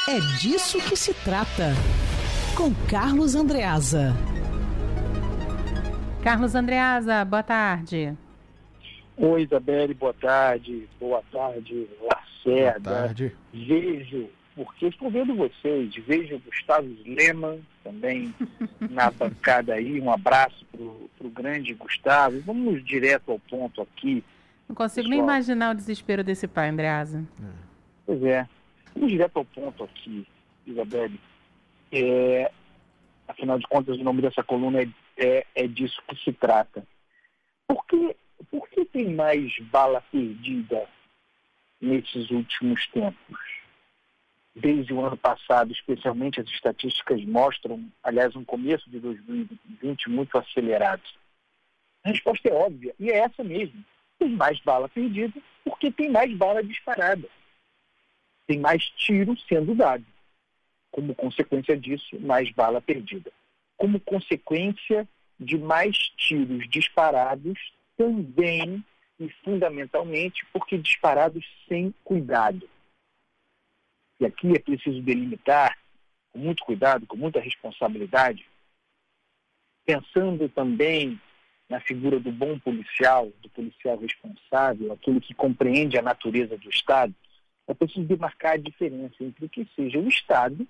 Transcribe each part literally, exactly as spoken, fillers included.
É disso que se trata. Com Carlos Andreasa. Carlos Andreasa, boa tarde. Oi, Isabelle, boa tarde. Boa tarde, Lacerda. Boa tarde. Vejo, porque estou vendo vocês, vejo o Gustavo Lehmann também na bancada aí. Um abraço para o grande Gustavo. Vamos direto ao ponto aqui. Não consigo pessoal. nem imaginar o desespero desse pai, Andreasa. Pois é. Vamos direto ao ponto aqui, Isabelle. É, afinal de contas, o nome dessa coluna é, é, é disso que se trata. Por que, por que tem mais bala perdida nesses últimos tempos? Desde o ano passado, especialmente, as estatísticas mostram, aliás, um começo de dois mil e vinte muito acelerado. A resposta é óbvia, e é essa mesmo. Tem mais bala perdida porque tem mais bala disparada. Tem mais tiro sendo dado. Como consequência disso, mais bala perdida. Como consequência de mais tiros disparados, também e fundamentalmente porque disparados sem cuidado. E aqui é preciso delimitar, com muito cuidado, com muita responsabilidade, pensando também na figura do bom policial, do policial responsável, aquele que compreende a natureza do Estado. É preciso demarcar a diferença entre o que seja o Estado,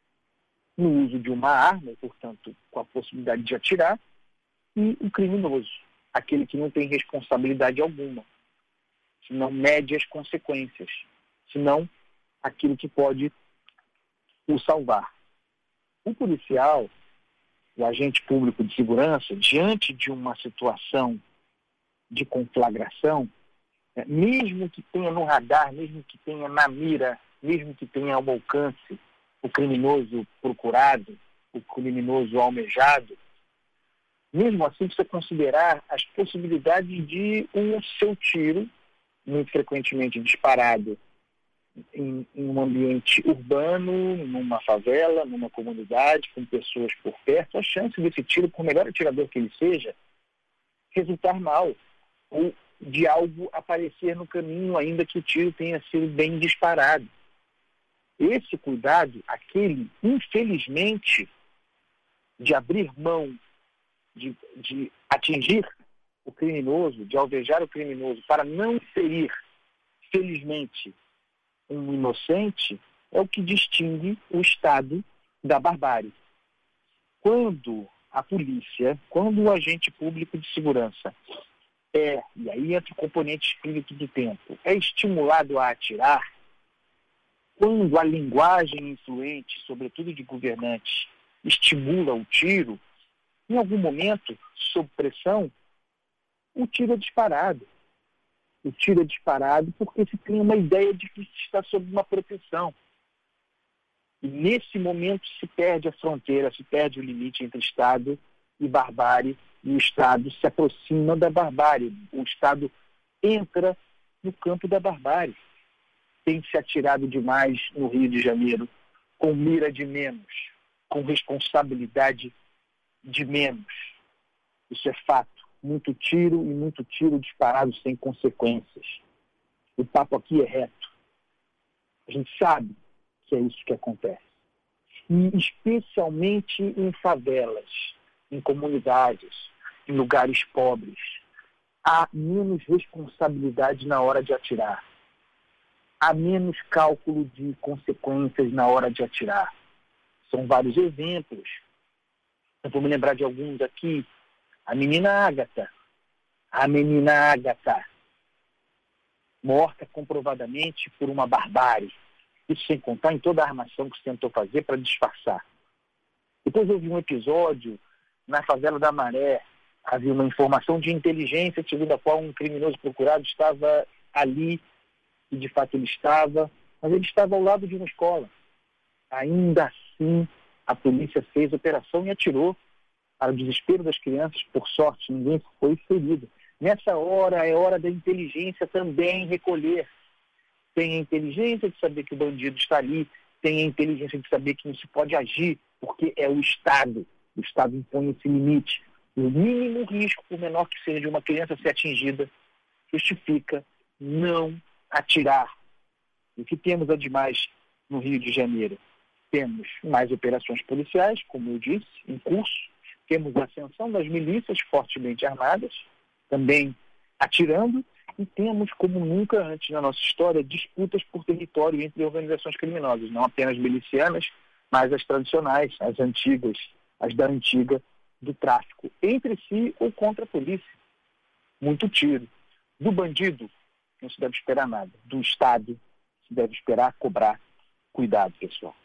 no uso de uma arma, e, portanto, com a possibilidade de atirar, e o criminoso, aquele que não tem responsabilidade alguma, se não mede as consequências, senão aquilo que pode o salvar. O policial, o agente público de segurança, diante de uma situação de conflagração, mesmo que tenha no radar, mesmo que tenha na mira, mesmo que tenha ao alcance o criminoso procurado, o criminoso almejado, mesmo assim precisa considerar as possibilidades de um seu tiro, muito frequentemente disparado em, em um ambiente urbano, numa favela, numa comunidade, com pessoas por perto, a chance desse tiro, por melhor atirador que ele seja, resultar mal, ou de algo aparecer no caminho, ainda que o tiro tenha sido bem disparado. Esse cuidado, aquele, infelizmente, de abrir mão, de, de atingir o criminoso, de alvejar o criminoso, para não ferir, felizmente, um inocente, é o que distingue o Estado da barbárie. Quando a polícia, quando o agente público de segurança é, e aí entra o componente espírito do tempo, é estimulado a atirar, quando a linguagem influente, sobretudo de governantes, estimula o tiro, em algum momento, sob pressão, o tiro é disparado. O tiro é disparado porque se tem uma ideia de que se está sob uma proteção. E nesse momento se perde a fronteira, se perde o limite entre Estado e barbárie, e o Estado se aproxima da barbárie. O Estado entra no campo da barbárie. Tem se atirado demais no Rio de Janeiro, com mira de menos, com responsabilidade de menos. Isso é fato. Muito tiro e muito tiro disparado sem consequências. O papo aqui é reto. A gente sabe que é isso que acontece. E especialmente em favelas, em comunidades, em lugares pobres, há menos responsabilidade na hora de atirar. Há menos cálculo de consequências na hora de atirar. São vários exemplos. Eu vou me lembrar de alguns aqui. A menina Ágata, a menina Ágata, morta comprovadamente por uma barbárie. Isso sem contar em toda a armação que se tentou fazer para disfarçar. Depois houve um episódio na favela da Maré. Havia uma informação de inteligência segundo a qual um criminoso procurado estava ali, e de fato ele estava, mas ele estava ao lado de uma escola. Ainda assim, a polícia fez a operação e atirou. Para o desespero das crianças, por sorte, ninguém foi ferido. Nessa hora, é hora da inteligência também recolher. Tem a inteligência de saber que o bandido está ali, tem a inteligência de saber que não se pode agir, porque é o Estado. O Estado impõe esse limite. O mínimo risco, por menor que seja, de uma criança ser atingida, justifica não atirar. O que temos, ademais, no Rio de Janeiro, temos mais operações policiais, como eu disse, em curso. Temos a ascensão das milícias fortemente armadas, também atirando, e temos, como nunca antes na nossa história, disputas por território entre organizações criminosas, não apenas milicianas, mas as tradicionais, as antigas, as da antiga do tráfico, entre si ou contra a polícia. Muito tiro. Do bandido, não se deve esperar nada. Do Estado, se deve esperar cobrar. Cuidado, pessoal.